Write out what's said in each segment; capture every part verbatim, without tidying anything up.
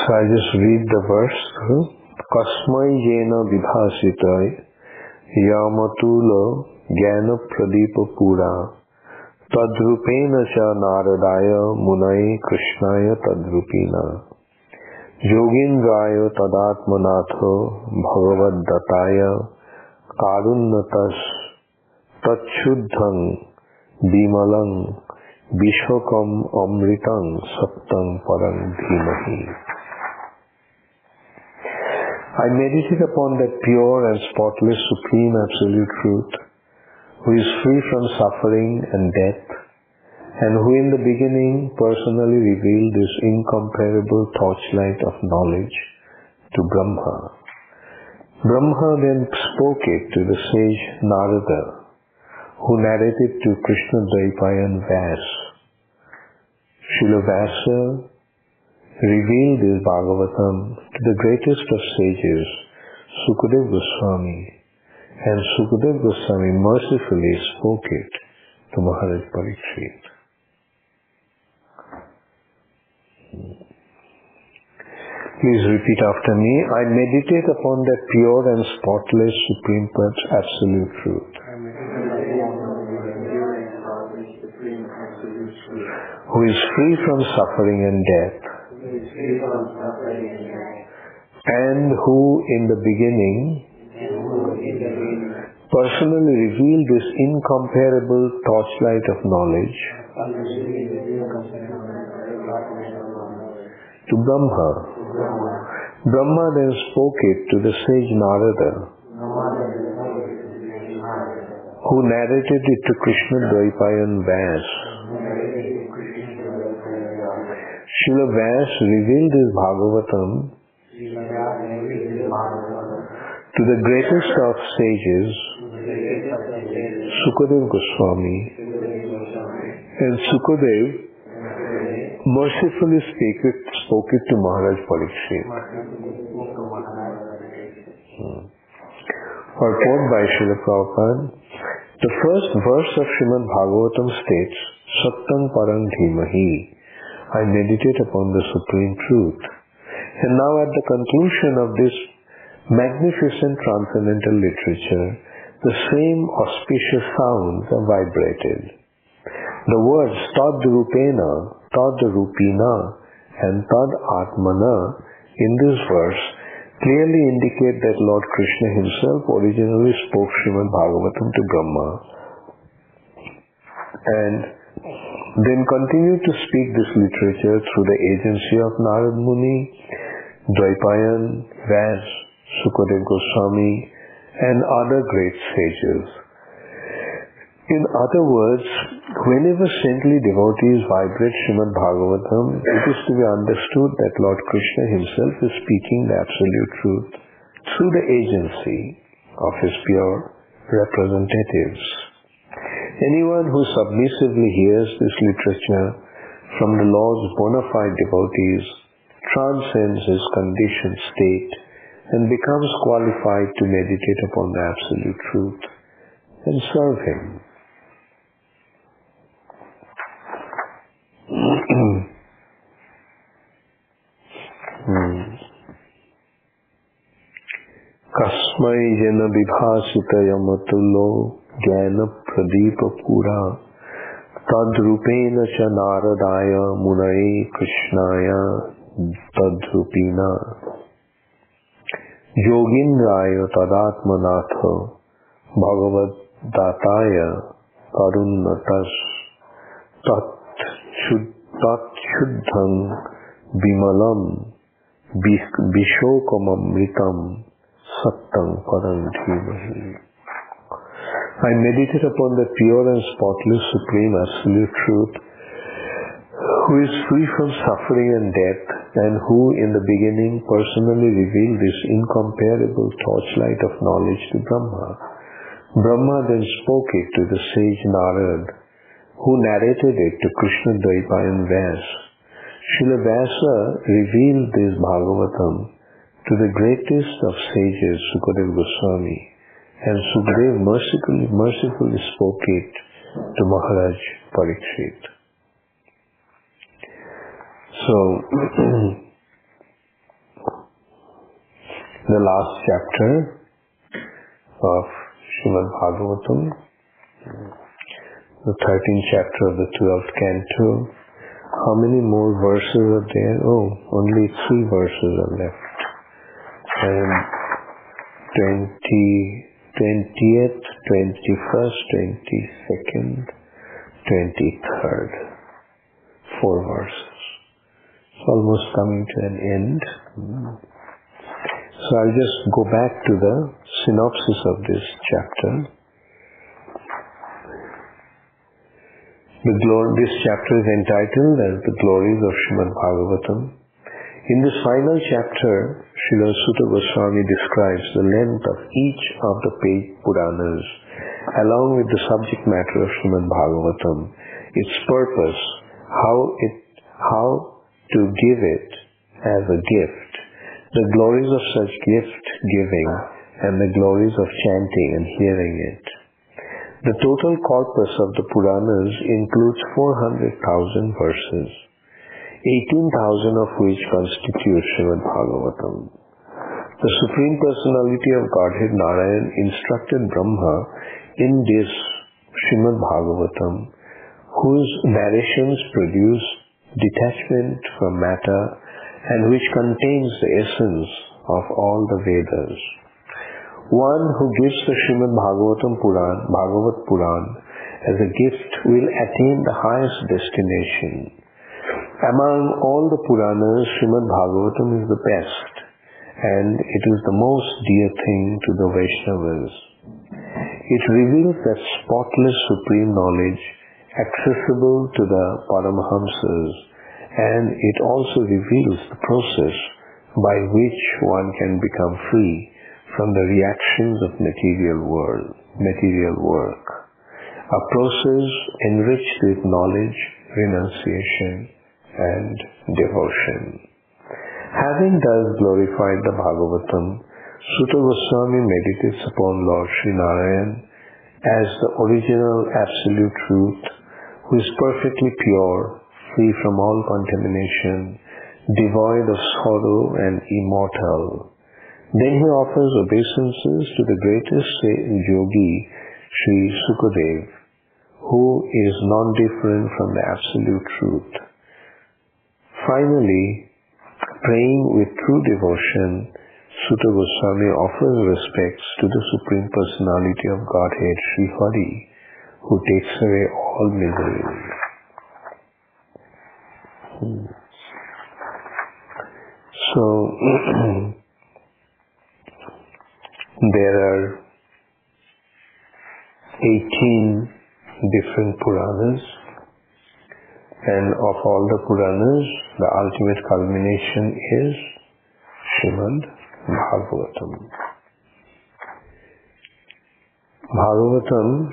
So I just read the verse. Kasmai jena vidhasitai yamatulo jnana pradipa pura tadrupena cha naradaya munai krishnaya tadrupina yogindraya tadatmanatho bhagavad-dataya karunnatas tatshuddhang bimalang vishokam amritang saptang parang dhimahi. I meditate upon that pure and spotless supreme absolute truth, who is free from suffering and death, and who in the beginning personally revealed this incomparable torchlight of knowledge to Brahma. Brahma then spoke it to the sage Narada, who narrated to Krishna Dvaipayan Vyas. Srila Vyasa revealed this Bhagavatam to the greatest of sages, Sukadeva Goswami, and Sukadeva Goswami mercifully spoke it to Maharaj Parikshit. Please repeat after me. I meditate upon that pure and spotless Supreme Absolute Truth, who is free from suffering and death, and who in the beginning personally revealed this incomparable torchlight of knowledge to Brahma. Brahma then spoke it to the sage Narada, who narrated it to Krishna Dvaipayan Vyas. Srila Vyas revealed this Bhagavatam to the greatest of sages, Sukadeva Goswami, and Sukadeva mercifully spoke it, spoke it to Maharaj Parikshit. Hmm. Purport by Srila Prabhupada. The first verse of Srimad Bhagavatam states, Satyam Parang Dhimahi. I meditate upon the Supreme Truth. And now at the conclusion of this magnificent transcendental literature, the same auspicious sounds are vibrated. The words Tad-rupena, Tad-rupina, and Tad-atmana in this verse clearly indicate that Lord Krishna himself originally spoke Srimad Bhagavatam to Brahma and then continued to speak this literature through the agency of Narad Muni, Dvaipayan, Vyas, Sukadeva Goswami, and other great sages. In other words, whenever saintly devotees vibrate Srimad Bhagavatam, it is to be understood that Lord Krishna himself is speaking the absolute truth through the agency of his pure representatives. Anyone who submissively hears this literature from the Lord's bona fide devotees transcends his conditioned state and becomes qualified to meditate upon the absolute truth and serve him. Kasmai jena vibhasita yamatulo jnana pradipa pura tadrupena cha naradaya munai krishnaya tadrupina yogindraya tadatmanatha bhagavad-dataya karunnatas tatshuddhang bimalam vishokamamritam Sattang Parang Dhimahi. I meditate upon the pure and spotless Supreme Absolute Truth, who is free from suffering and death, and who in the beginning personally revealed this incomparable torchlight of knowledge to Brahma. Brahma then spoke it to the sage Narad, who narrated it to Krishna Dvaipayan Vyas. Srila Vyasa revealed this Bhagavatam to the greatest of sages, Sukadeva Goswami, and Sukadeva mercifully, mercifully spoke it to Maharaj Parikshit. So, the last chapter of Srimad Bhagavatam, the thirteenth chapter of the twelfth canto. How many more verses are there? Oh, only three verses are left. And twenty, twentieth, twenty-first, twenty-second, twenty-third. Four verses. It's almost coming to an end. So I'll just go back to the synopsis of this chapter. The glory, this chapter is entitled as The Glories of Srimad Bhagavatam. In this final chapter, Srila Suta Goswami describes the length of each of the paid Puranas along with the subject matter of Srimad Bhagavatam, its purpose, how it, how to give it as a gift, the glories of such gift giving, and the glories of chanting and hearing it. The total corpus of the Puranas includes four hundred thousand verses, eighteen thousand of which constitute Srimad Bhagavatam. The Supreme Personality of Godhead Narayan instructed Brahma in this Srimad Bhagavatam, whose narrations produce detachment from matter and which contains the essence of all the Vedas. One who gives the Srimad Bhagavatam Puran, Bhagavat Puran as a gift will attain the highest destination. Among all the Puranas, Srimad Bhagavatam is the best, and it is the most dear thing to the Vaishnavas. It reveals that spotless supreme knowledge accessible to the Paramahamsas, and it also reveals the process by which one can become free from the reactions of material world, material work. A process enriched with knowledge, renunciation, and devotion. Having thus glorified the Bhagavatam, Suta Goswami meditates upon Lord Sri Narayan as the original absolute truth, who is perfectly pure, free from all contamination, devoid of sorrow and immortal. Then he offers obeisances to the greatest yogi, Sri Sukadev, who is non-different from the absolute truth. Finally, praying with true devotion, Suta Goswami offers respects to the Supreme Personality of Godhead, Sri Hari, who takes away all misery. Hmm. So, there are eighteen different Puranas, and of all the Puranas, the ultimate culmination is Srimad Bhagavatam. Bhagavatam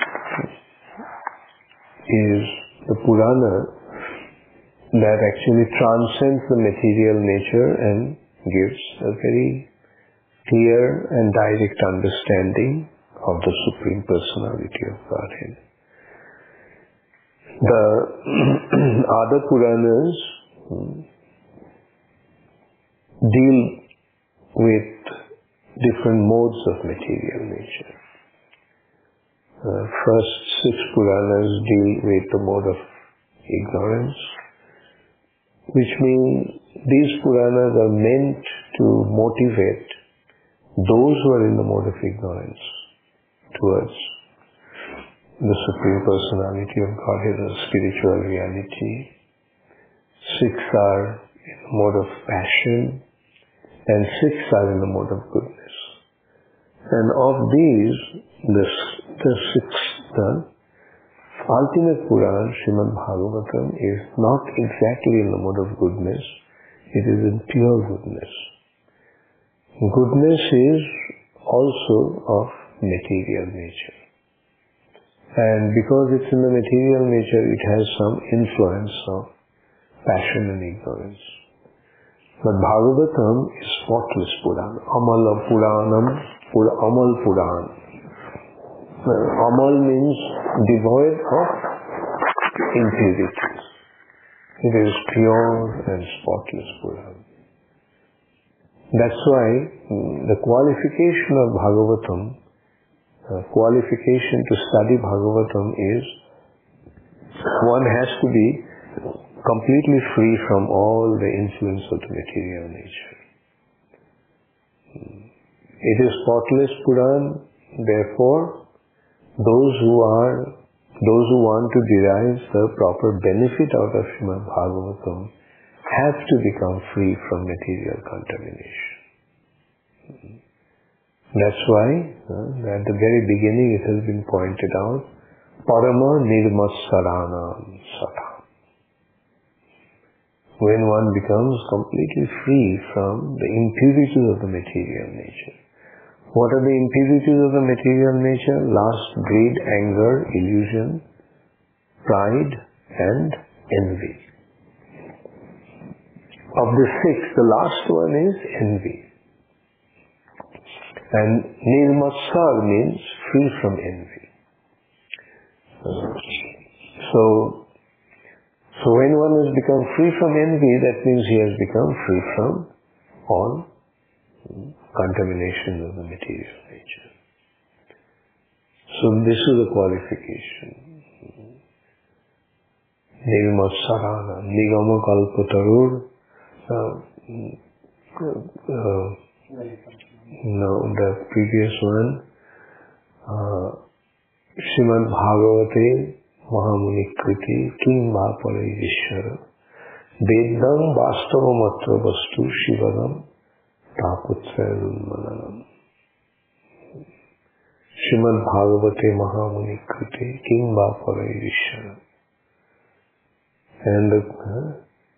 is the Purana that actually transcends the material nature and gives a very clear and direct understanding of the Supreme Personality of Godhead. The other Puranas deal with different modes of material nature. The first six Puranas deal with the mode of ignorance, which means these Puranas are meant to motivate those who are in the mode of ignorance towards the Supreme Personality of Godhead or spiritual reality. Six are in the mode of passion, and six are in the mode of goodness. And of these, the, the sixth, the ultimate Puran, Srimad Bhagavatam, is not exactly in the mode of goodness, it is in pure goodness. Goodness is also of material nature. And because it's in the material nature, it has some influence of passion and ignorance. But Bhagavatam is spotless Puran. Amala Puranam, Pur, Amal Puran. Amal means devoid of impurities. It is pure and spotless Puran. That's why mm, the qualification of Bhagavatam, uh, qualification to study Bhagavatam is one has to be completely free from all the influence of the material nature. It is spotless Puran, therefore those who are, those who want to derive the proper benefit out of Srimad Bhagavatam have to become free from material contamination. That's why uh, at the very beginning it has been pointed out, Parama Nirmatsaranam Sata. When one becomes completely free from the impurities of the material nature. What are the impurities of the material nature? Lust, greed, anger, illusion, pride, and envy. Of the six, the last one is envy. And nirmatsar means free from envy. So, so when one has become free from envy, that means he has become free from all contamination of the material nature. So this is the qualification. Nirmatsarana, nigama kalpatarur. Uh, uh, no, the previous one, uh, Srimad Bhagavate Mahamuni Kriti Kim Bhapare Ishvara Vedam Vastavamatra Vastu Shivanam Taputsarunmananam. Srimad Bhagavate Mahamuni Kriti Kim Bhapare Ishvara. And uh,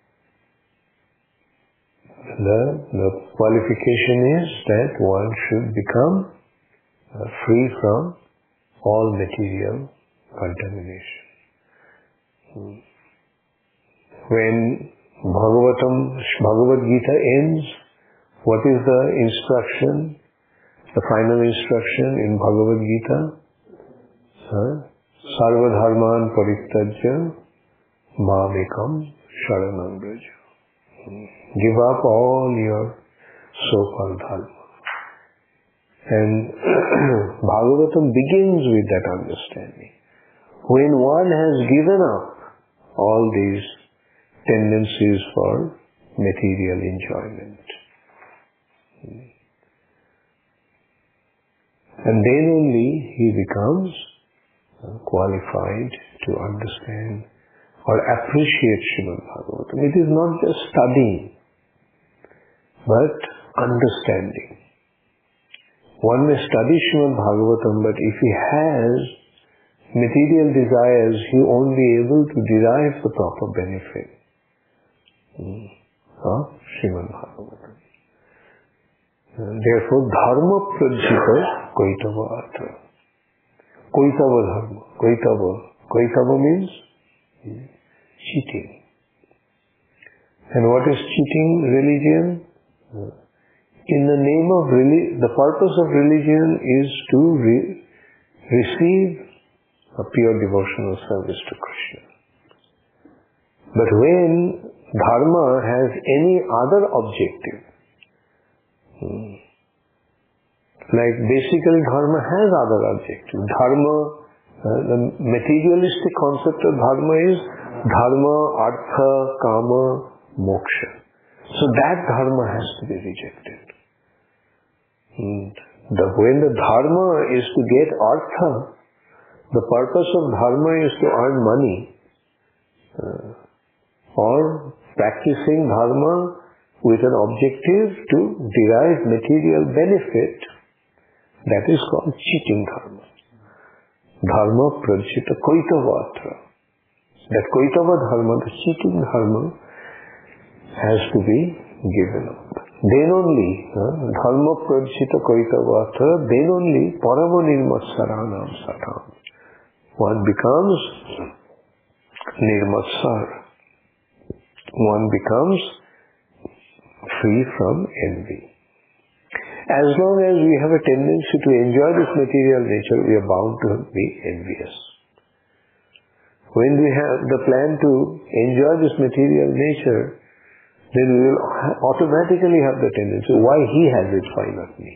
The, the qualification is that one should become uh, free from all material contamination. Hmm. When Bhagavatam, Bhagavad Gita ends, what is the instruction? The final instruction in Bhagavad Gita? Huh? Sarva dharman parityajya mamekam sharanam braja. Give up all your so-called dharma. And Bhagavatam begins with that understanding. When one has given up all these tendencies for material enjoyment, and then only he becomes qualified to understand or appreciate Srimad Bhagavatam. It is not just studying, but understanding. One may study Srimad Bhagavatam, but if he has material desires, he won't be able to derive the proper benefit of Srimad Bhagavatam. Therefore, dharma prajita koitava atra. Koitava dharma. Koitava. Koitava means cheating. And what is cheating religion? In the name of religion, the purpose of religion is to re- receive a pure devotional service to Krishna. But when dharma has any other objective, hmm, like basically dharma has other objectives. Dharma, uh, the materialistic concept of dharma is dharma, artha, kama, moksha. So that dharma has to be rejected. And the, when the dharma is to get artha, the purpose of dharma is to earn money, uh, or practicing dharma with an objective to derive material benefit, that is called cheating dharma. Dharma prajita koitavatra. That koitava dharma, the cheating dharma, has to be given up. Then only, uh, dharma prajita koitavatra, then only parama nirmatsaranam satam. One becomes nirmatsar. One becomes free from envy. As long as we have a tendency to enjoy this material nature, we are bound to be envious. When we have the plan to enjoy this material nature, then we will automatically have the tendency, why he has it, why not me?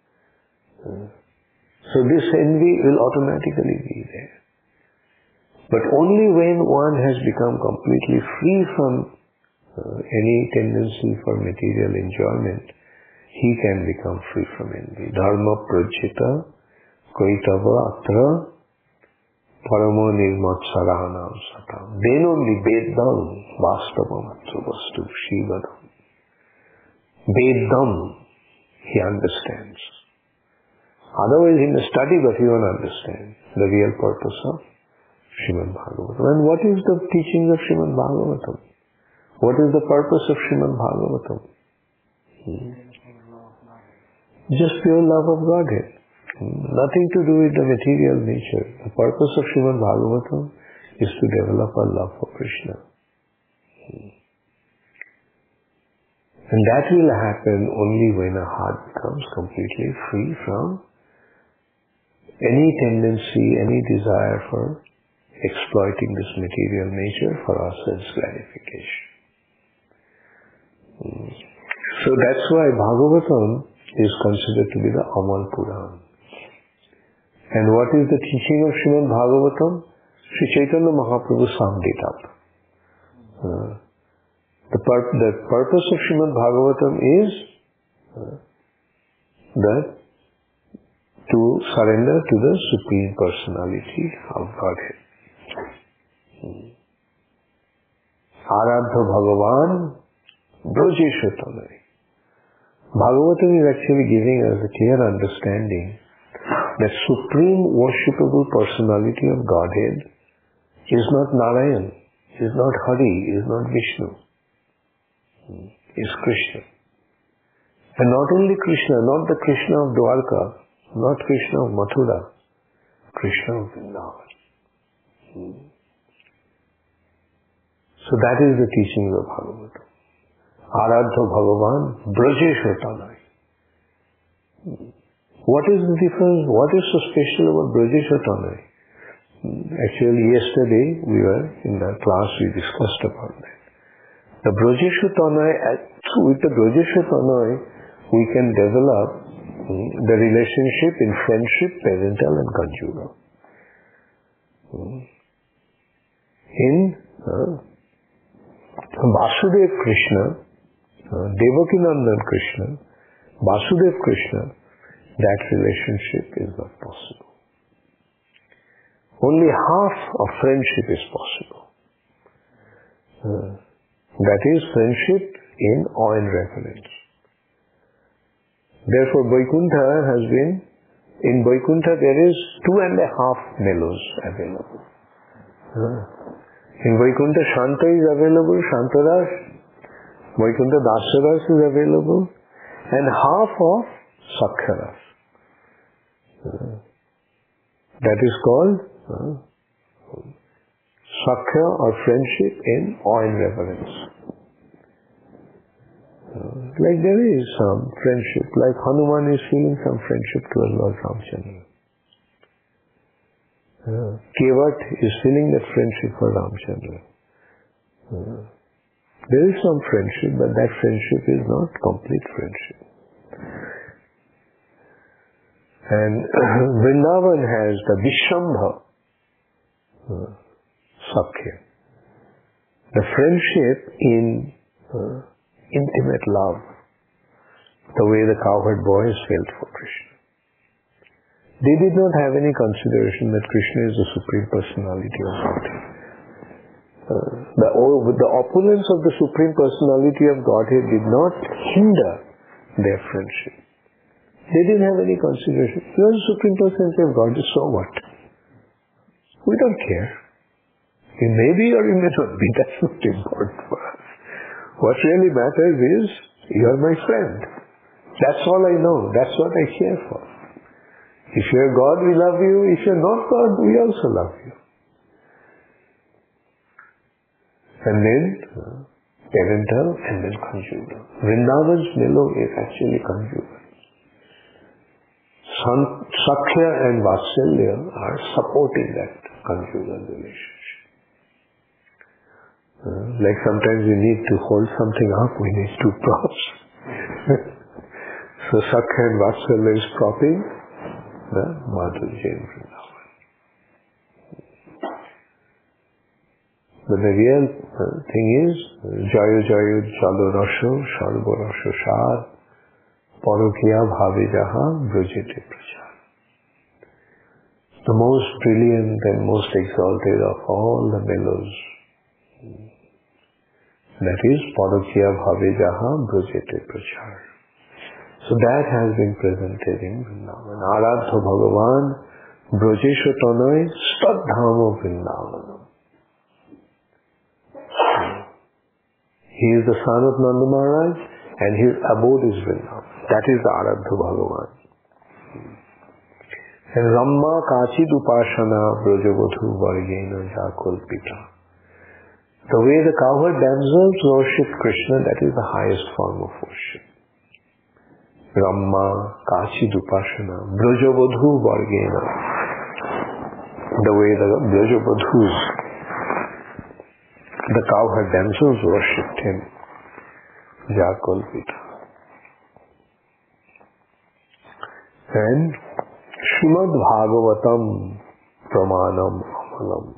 So this envy will automatically be there. But only when one has become completely free from uh, any tendency for material enjoyment, he can become free from envy. Dharma prajita kaitava atra paramo nirmatsaranam satam. Then only Veddam vastavam atra vastu shivadam. Veddam, he understands. Otherwise he may study but he won't understand the real purpose of Srimad Bhagavatam. And what is the teaching of Srimad Bhagavatam? What is the purpose of Srimad Bhagavatam? Hmm. Just pure love of Godhead. Hmm. Nothing to do with the material nature. The purpose of Srimad Bhagavatam is to develop our love for Krishna. Hmm. And that will happen only when a heart becomes completely free from any tendency, any desire for exploiting this material nature for our sense gratification. Mm. So that's why Bhagavatam is considered to be the Amal Puran. And what is the teaching of Srimad Bhagavatam? Sri Chaitanya Mahaprabhu summed it up. Uh, the, pur- the purpose of Srimad Bhagavatam is uh, that to surrender to the Supreme Personality of Godhead. Aradha Bhagavan Brajesha Tanai. Bhagavatam is actually giving us a clear understanding that Supreme Worshipable Personality of Godhead is not Narayan, is not Hari, is not Vishnu, is Krishna. And not only Krishna, not the Krishna of Dwarka, not Krishna of Mathura, Krishna of Vrindavan. So that is the teaching of Bhagavatam. Aradha Bhagavan Brajesha Tanai. What is the difference? What is so special about Brajesha Tanai? Actually, yesterday we were in the class, we discussed about that. The Brajesha Tanai, with the Brajesha Tanai, we can develop the relationship in friendship, parental and conjugal. In uh, Vasudev Krishna, uh, Devakinandan Krishna, Vasudev Krishna, that relationship is not possible. Only half of friendship is possible. Uh, that is friendship in awe and reverence. Therefore, Vaikuntha has been, in Vaikuntha there is two and a half mellows available. Uh, in Vaikuntha, Shanta is available, Shantaras, Vaikuntha Dasaras is available, and half of Sakkharas. Uh, that is called uh, Sakkha or friendship in awe and reverence. Uh, like there is some friendship, like Hanuman is feeling some friendship towards Lord Ramchandra. Uh, Kevat is feeling that friendship for Ramchandra. Uh, there is some friendship, but that friendship is not complete friendship. And uh, Vrindavan has the Vishambha uh, Sakhya. The friendship in uh, intimate love, the way the cowherd boys felt for Krishna. They did not have any consideration that Krishna is the Supreme Personality of Godhead. Uh, the, the opulence of the Supreme Personality of Godhead did not hinder their friendship. They didn't have any consideration. You are the Supreme Personality of God, so what? We don't care. You may be or you may not be. That's not important for us. What really matters is, you are my friend. That's all I know. That's what I care for. If you are God, we love you. If you are not God, we also love you. And then, uh, parental and then conjugal. Vrindavan's mellow is actually conjugal. Sakhya and Vatsalya are supporting that conjugal relationship. Uh, like sometimes we need to hold something up, we need two props. So Sakya and Vatsalya is propping the Madhurya in Vrindavan. But the real uh, thing is, Jayo Jayo Jalo Rasho, Sharbo Rasho Shar, Parokiya Bhave Jaha, Brajete Prachar. The most brilliant and most exalted of all the mellows. That is, Parokiya Bhave Jaha, Brajete Prachar. So that has been presented in Vrindavan. Aradha Bhagavan, Brajesha Tanay, Stadhama Vrindavanam. He is the son of Nanda Maharaj and his abode is Vrindavan. That is the Aradha Bhagavan. And Ramma Kachid Upashana Brajavadhu Vargena Jakulpita. The way the cowherd damsels worship Krishna, that is the highest form of worship. Ramma Kachid Upashana Brajavadhu Vargena. The way the Brajavadhus, the cowherd damsels worshipped him. Jakulpita. And Srimad Bhagavatam Pramanam Amalam.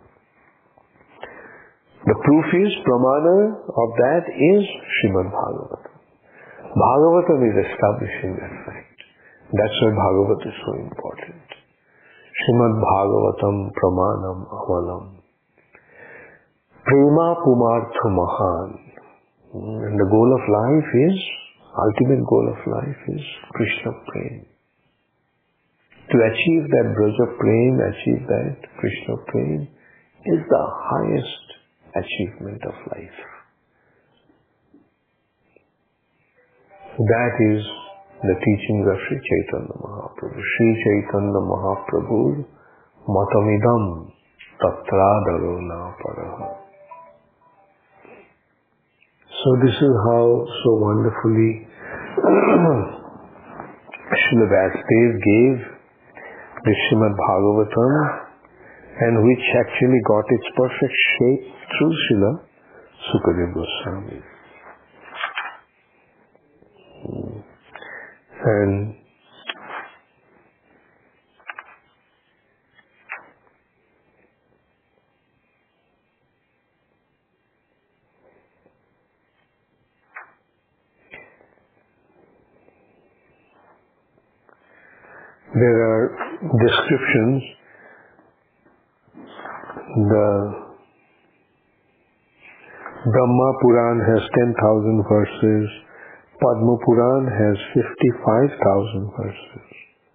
The proof is, Pramana of that is Srimad Bhagavatam. Bhagavatam is establishing that fact. That's why Bhagavatam is so important. Srimad Bhagavatam Pramanam Amalam. Prema Pumartha Mahan. And the goal of life is, ultimate goal of life is Krishna Prem. To achieve that Braja Prem, achieve that Krishna Prem is the highest achievement of life. That is the teachings of Sri Chaitanya Mahaprabhu. Sri Chaitanya Mahaprabhu Matamidam Tatradaro na Paraha. So this is how so wonderfully Srila Vasudev gave the Srimad Bhagavatam, and which actually got its perfect shape through Srila Sukadeva Goswami. And there are descriptions. The Brahma Puran has ten thousand verses. Padma Puran has fifty-five thousand verses.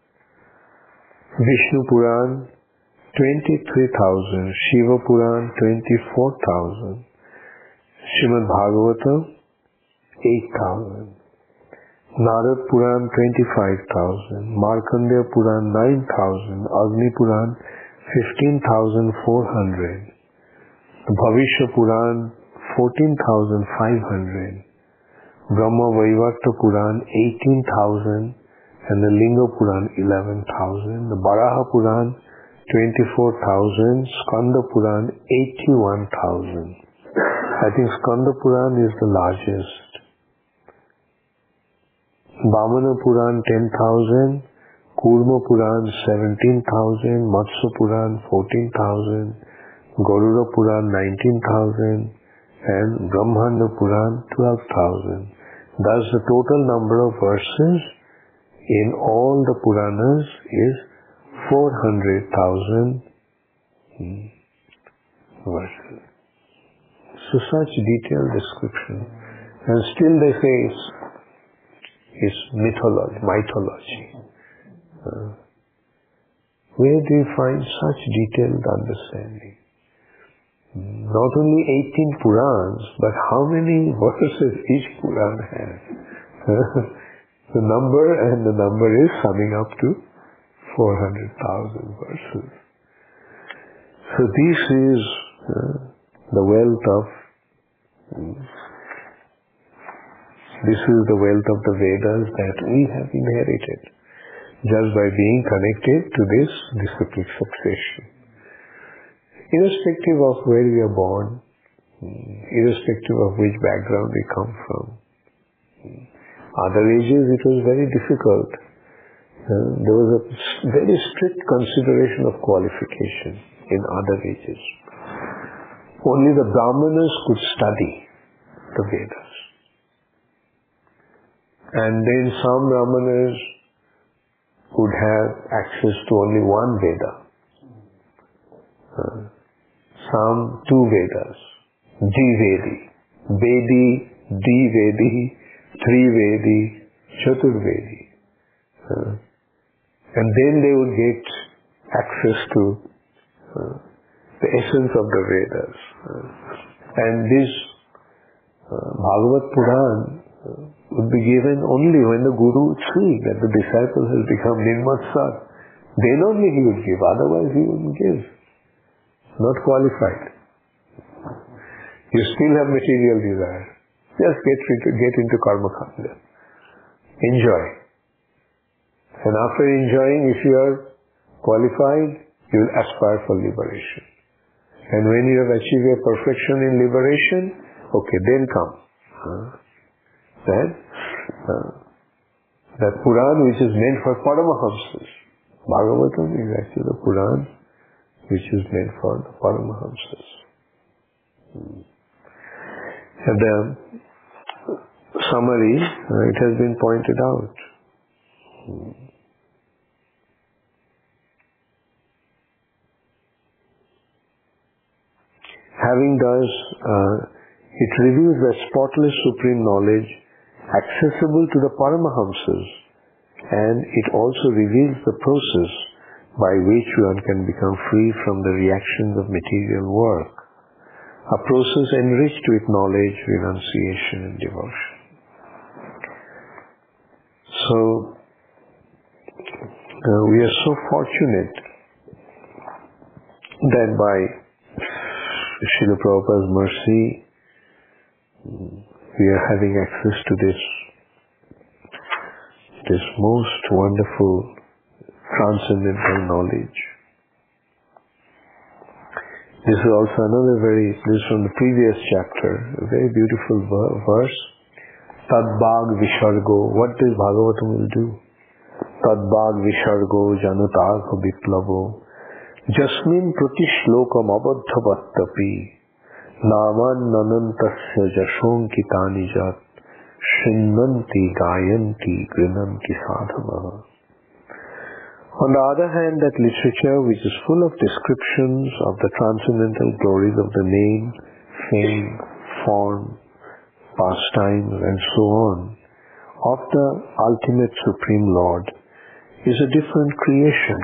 Vishnu Puran, twenty-three thousand. Shiva Puran, twenty-four thousand. Srimad Bhagavatam, eight thousand. Narad Puran, twenty-five thousand. Markandeya Puran, nine thousand. Agni Puran, fifteen thousand four hundred. Bhavishya Puran, fourteen thousand five hundred. Brahma Vaivarta Puran, eighteen thousand. And the Linga Puran, eleven thousand. The Baraha Puran, twenty-four thousand. Skanda Puran, eighty-one thousand. I think Skanda Puran is the largest. Vamana Puran, ten thousand. Kurma Puran, seventeen thousand. Matsya Puran, fourteen thousand. Garuda Puran, nineteen thousand. And Brahmanda Puran, twelve thousand. Thus the total number of verses in all the Puranas is four hundred thousand verses. So such detailed description. And still they say it's, it's mythology, mythology. Uh, where do you find such detailed understanding? Not only eighteen Purans, but how many verses each Puran has? The number, and the number is summing up to four hundred thousand verses. So this is uh, the wealth of, um, this is the wealth of the Vedas that we have inherited just by being connected to this disciplic succession. Irrespective of where we are born, irrespective of which background we come from. Other ages it was very difficult. Uh, there was a very strict consideration of qualification in other ages. Only the Brahmanas could study the Vedas. And then some Brahmanas would have access to only one Veda. Uh, some two Vedas. Dvedi, Vedi, Dvedi, Trivedi, Chaturvedi. Uh, and then they would get access to uh, the essence of the Vedas. Uh, and this uh, Bhagavad Puran uh, would be given only when the Guru would see that the disciple has become Nirmatsar. Then only he would give, otherwise he wouldn't give. Not qualified. You still have material desire. Just get into, get into karma kanda. Enjoy. And after enjoying, if you are qualified, you will aspire for liberation. And when you have achieved your perfection in liberation, okay, then come. Huh? That, uh, that Puran which is meant for Paramahamsas. Bhagavatam is actually the Puran which is meant for the Paramahamsas. Hmm. And the summary, uh, it has been pointed out. Hmm. Having thus, uh, it reveals that spotless supreme knowledge accessible to the Paramahamsas, and it also reveals the process by which one can become free from the reactions of material work, a process enriched with knowledge, renunciation and devotion. So, uh, we are so fortunate that by Srila Prabhupada's mercy, we are having access to this, this most wonderful transcendental knowledge. This is also another very, this is from the previous chapter, a very beautiful verse. Tadbhag Vishargo, what does Bhagavatam will do? Tadbhag Vishargo Janutagha Viplavo Jasmin Pratishlokam Abadhavattapi Naman Nanantasya Jashonkitani Jat Shrinnanti Gayanti Grinanti Sadhavaha. On the other hand, that literature which is full of descriptions of the transcendental glories of the name, fame, form, pastimes and so on of the ultimate Supreme Lord is a different creation,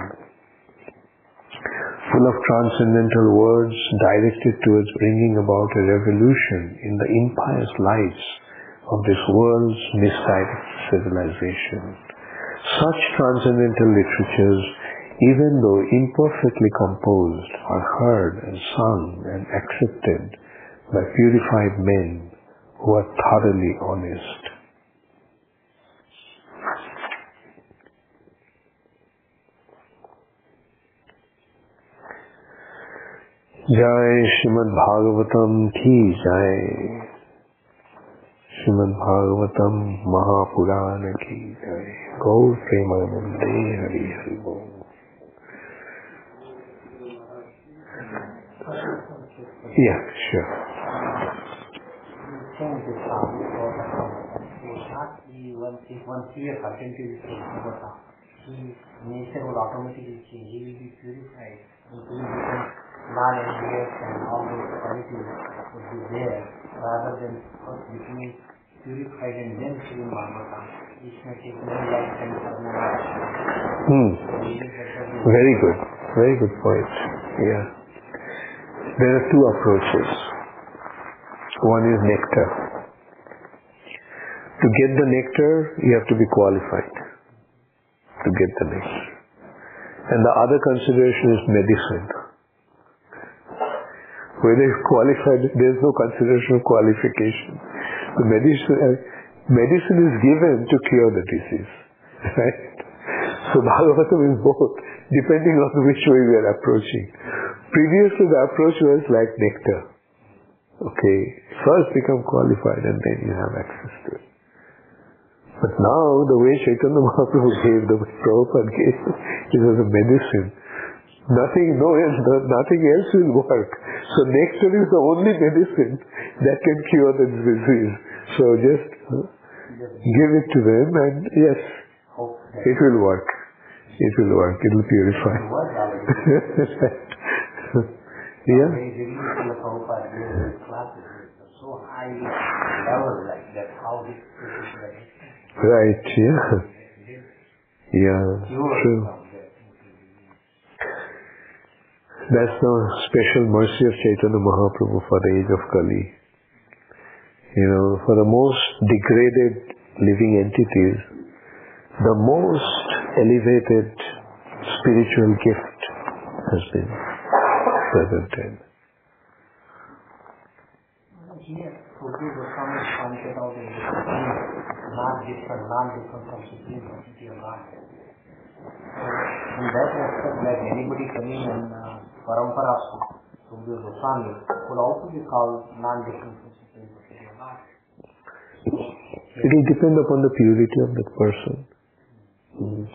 full of transcendental words directed towards bringing about a revolution in the impious lives of this world's misguided civilization. Such transcendental literatures, even though imperfectly composed, are heard and sung and accepted by purified men who are thoroughly honest. Jai Srimad Bhagavatam ki Jai. Srimad Bhagavatam Mahapurana ki Jai. Gaur Premanande Hari Hari Bol. Yeah, sure. If one sees certainty with Bhagavata, his nature will automatically change. He will be purified, including different non-envious and all those qualities would be there, rather than first becoming purified and then seeing Bhagavata. This may take many lifetimes or many lifetimes. Hmm. Very good. Very good point. Yeah. There are two approaches. One is nectar. To get the nectar, you have to be qualified to get the nectar. And the other consideration is medicine. Whether you're qualified, there is no consideration of qualification. The medicine, uh, medicine is given to cure the disease. Right? So Bhagavatam is both, depending on which way we are approaching. Previously the approach was like nectar. Okay, first become qualified and then you have access to it. But now, the way Chaitanya Mahaprabhu gave, the way Prabhupada gave, it was a medicine. Nothing, no, nothing else will work. So nectar is the only medicine that can cure the disease. So just uh, give it to them and yes, it will work. It will work. It will purify. Yeah. Right, yeah. Yeah, true. That's the special mercy of Chaitanya Mahaprabhu for the age of Kali. You know, for the most degraded living entities, the most elevated spiritual gift has been presented. Here, Purvi Goswami pointed out in the Supreme, not different, not different from Supreme Personality of God. So, in that respect, like anybody coming in uh, Parampara, Purvi Goswami could also be called non-different from Supreme Personality of God. It will depend upon the purity of that person. Mm.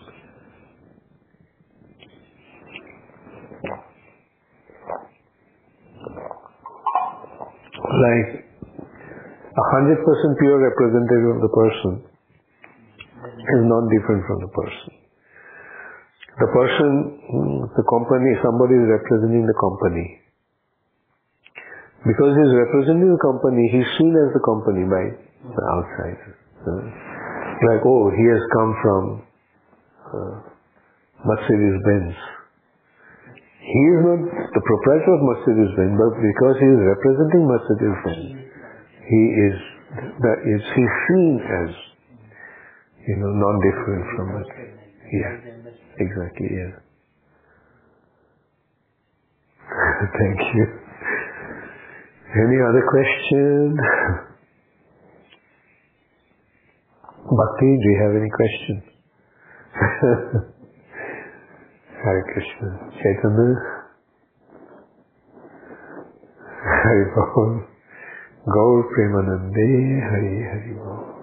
Like a hundred percent pure representative of the person is not different from the person. The person, the company, somebody is representing the company. Because he is representing the company, he is seen as the company by the outsiders. Like, oh, he has come from uh, Mercedes-Benz. He is not the proprietor of Mercedes-Benz, but because he is representing Mercedes-Benz, he is, that is, he is seen as, you know, not different from it. Yeah, exactly, yeah. Thank you. Any other question? Bhakti, do you have any question? Hare Krishna. Chaitanya? Hari Bol. Gaur Premanande. Hari Hari Bol.